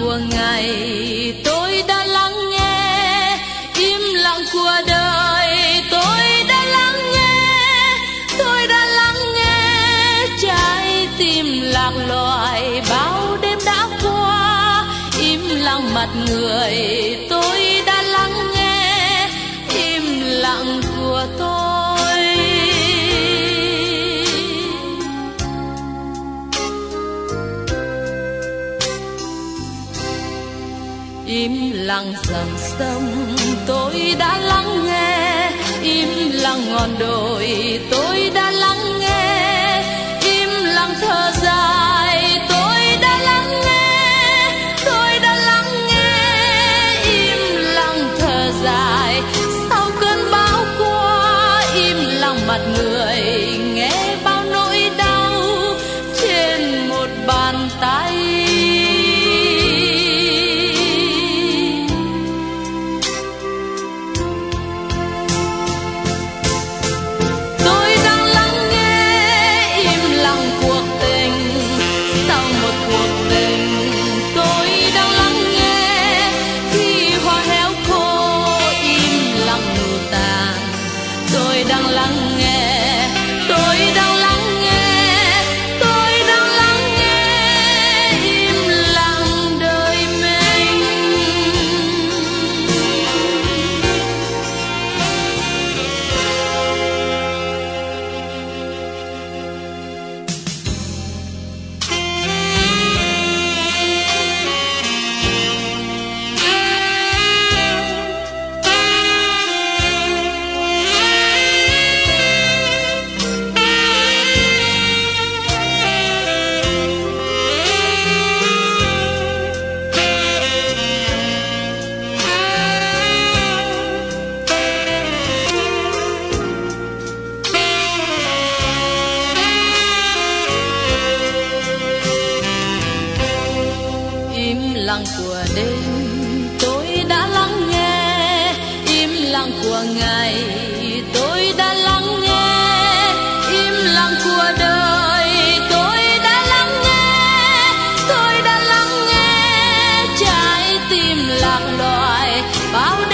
của ngày tôi đã lắng nghe, im lặng của đời tôi đã lắng nghe, tôi đã lắng nghe trái tim lạc loài bao đêm đã qua. Im lặng mặt người tôi đã lắng nghe, im lặng của tôi. Im lặng dòng sông tôi đã lắng nghe, im lặng ngọn đồi tôi đã lắng nghe, im lặng thở dài tôi đã lắng nghe, tôi đã lắng nghe, im lặng thở dài sau cơn bão qua. Im lặng mặt người nghe bao nỗi đau trên một bàn tay. Im lặng của đêm tôi đã lắng nghe, im lặng của ngày tôi đã lắng nghe, im lặng của đời tôi đã lắng nghe, tôi đã lắng nghe trái tim lạc loài bao